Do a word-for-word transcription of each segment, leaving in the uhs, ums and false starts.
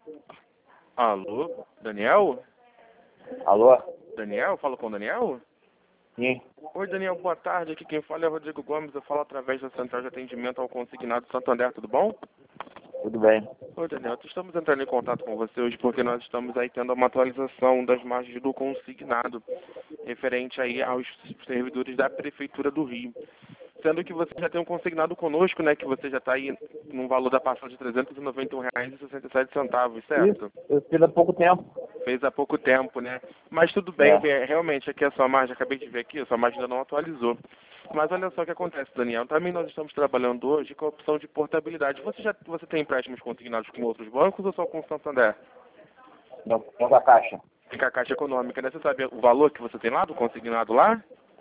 Alô, Daniel? Alô? Daniel? Fala com o Daniel? Sim. Oi, Daniel, boa tarde. Aqui quem fala é Rodrigo Gomes. Eu falo através da Central de Atendimento ao Consignado Santander, tudo bom? Tudo bem. Oi, Daniel, estamos entrando em contato com você hoje porque nós estamos aí tendo uma atualização das margens do consignado referente aí aos servidores da Prefeitura do Rio. Sendo que você já tem um consignado conosco, né, que você já está aí num valor da parcela de trezentos e noventa e um reais e sessenta e sete centavos, certo? Isso, eu fiz há pouco tempo. Fez há pouco tempo, né? Mas tudo bem, É. bem, realmente aqui a sua margem, acabei de ver aqui, a sua margem ainda não atualizou. Mas olha só o que acontece, Daniel. Também nós estamos trabalhando hoje com a opção de portabilidade. Você já você tem empréstimos consignados com outros bancos ou só com o Santander? Não, não da caixa. Tem com a Caixa Econômica, né? Você sabe o valor que você tem lá, do consignado lá?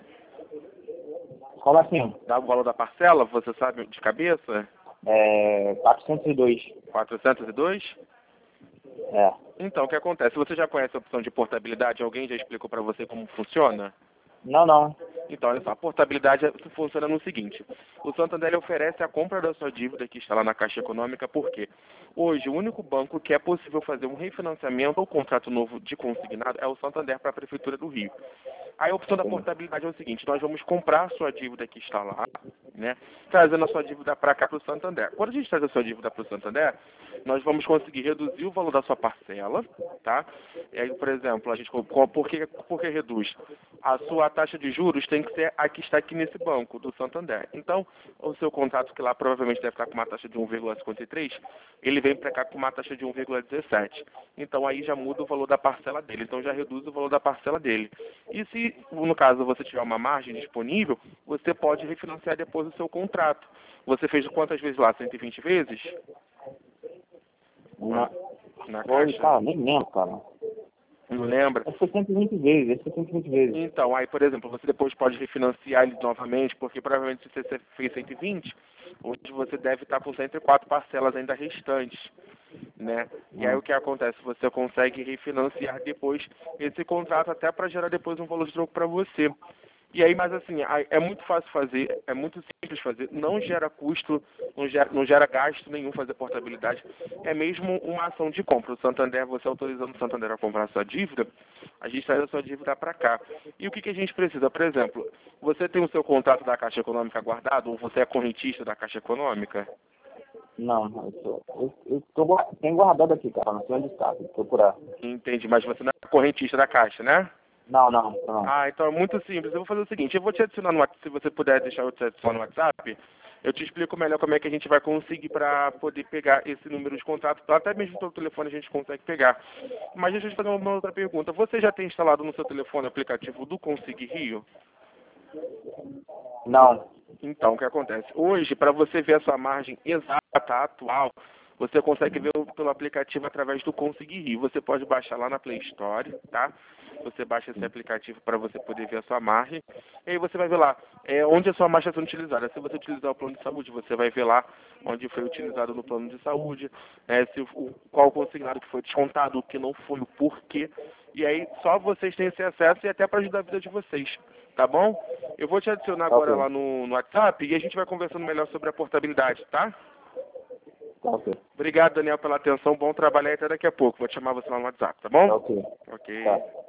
Como assim? Dá o valor da parcela, você sabe de cabeça? É, quatrocentos e dois. quatrocentos e dois? É. Então, o que acontece? Você já conhece a opção de portabilidade? Alguém já explicou para você como funciona? Não, não. Então, olha só, a portabilidade funciona no seguinte. O Santander ele oferece a compra da sua dívida que está lá na Caixa Econômica, porque hoje o único banco que é possível fazer um refinanciamento ou contrato novo de consignado é o Santander para a Prefeitura do Rio. Aí a opção da portabilidade é o seguinte, nós vamos comprar a sua dívida que está lá, né, trazendo a sua dívida para cá para o Santander. Quando a gente traz a sua dívida para o Santander, nós vamos conseguir reduzir o valor da sua parcela, tá? E aí, por exemplo, a gente, por que, por que reduz? A sua taxa de juros tem que ser a que está aqui nesse banco, do Santander. Então, o seu contrato, que lá provavelmente deve estar com uma taxa de um vírgula cinquenta e três, ele vem para cá com uma taxa de um vírgula dezessete. Então, aí já muda o valor da parcela dele. Então, já reduz o valor da parcela dele. E se, no caso, você tiver uma margem disponível, você pode refinanciar depois o seu contrato. Você fez quantas vezes lá? cento e vinte vezes? Não. Na Foi, Caixa? cara, nem lembro, cara. Não lembra? Esse foi cento e vinte vezes, esse foi cento e vinte vezes. Então, aí, por exemplo, você depois pode refinanciar ele novamente, porque provavelmente se você fez cento e vinte, hoje você deve estar com cento e quatro parcelas ainda restantes, né? E aí Hum. o que acontece? Você consegue refinanciar depois esse contrato até para gerar depois um valor de troco para você. E aí, mas assim, aí é muito fácil fazer, é muito simples fazer, não gera custo, não gera, não gera gasto nenhum fazer portabilidade, é mesmo uma ação de compra. O Santander, você autorizando o Santander a comprar a sua dívida, a gente traz a sua dívida para cá. E o que, que a gente precisa? Por exemplo, você tem o seu contrato da Caixa Econômica guardado, ou você é correntista da Caixa Econômica? Não, eu, tô, eu, eu tô, guar- tenho guardado aqui, cara, não sei onde está, tem que procurar. Entendi, mas você não é correntista da Caixa, né? Não, não, não. Ah, então é muito simples. Eu vou fazer o seguinte, eu vou te adicionar no WhatsApp, se você puder deixar eu te adicionar no WhatsApp, eu te explico melhor como é que a gente vai conseguir para poder pegar esse número de contrato, até mesmo pelo telefone a gente consegue pegar. Mas deixa eu te fazer uma outra pergunta. Você já tem instalado no seu telefone o aplicativo do Consig Rio? Não. Então, o que acontece? Hoje, para você ver a sua margem exata, atual, você consegue ver pelo aplicativo através do Consig Rio. Você pode baixar lá na Play Store, tá? Você baixa esse aplicativo para você poder ver a sua margem. E aí você vai ver lá é, onde a sua margem está sendo utilizada. Se você utilizar o plano de saúde, você vai ver lá onde foi utilizado no plano de saúde, é, se o, qual o consignado que foi descontado, o que não foi, o porquê. E aí só vocês têm esse acesso e até para ajudar a vida de vocês. Tá bom? Eu vou te adicionar agora Ok. lá no, no WhatsApp e a gente vai conversando melhor sobre a portabilidade, tá? Tá ok. Obrigado, Daniel, pela atenção. Bom trabalho aí até daqui a pouco. Vou te chamar você lá no WhatsApp, tá bom? Tá ok. Ok. Tá.